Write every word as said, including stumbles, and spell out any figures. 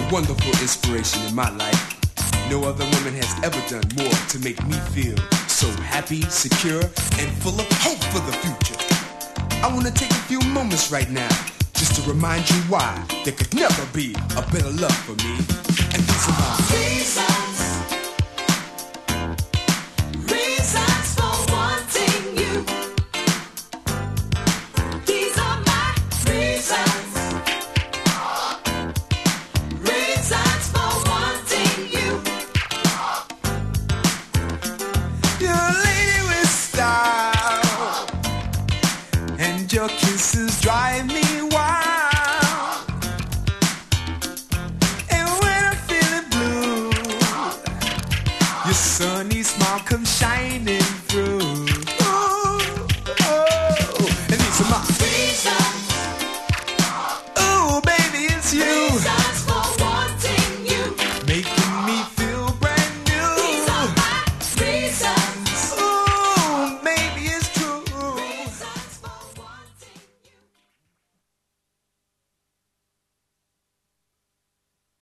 wonderful inspiration in my life. No other woman has ever done more to make me feel so happy, secure, and full of hope for the future. I want to take a few moments right now just to remind you why there could never be a better love for me. And these are my reasons. Reasons for wanting you. These are my reasons. Reasons for wanting you. You're a lady with style, and your kisses drive me wild. And when I'm feeling blue, your sunny smile comes shining through.